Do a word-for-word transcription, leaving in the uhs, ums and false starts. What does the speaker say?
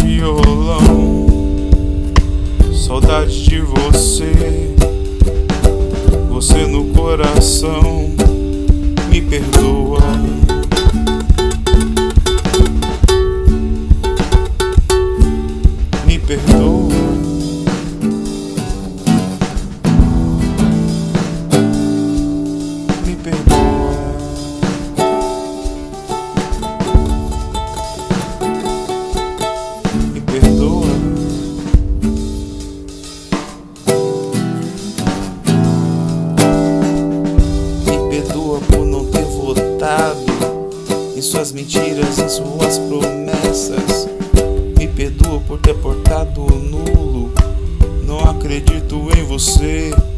violão. Saudade de você, você no coração. Me perdoa. Me perdoa. Me perdoa. Me perdoa. Me perdoa por não ter votado em suas mentiras, em suas promessas. Me perdoa por ter portado nulo. Não acredito em você.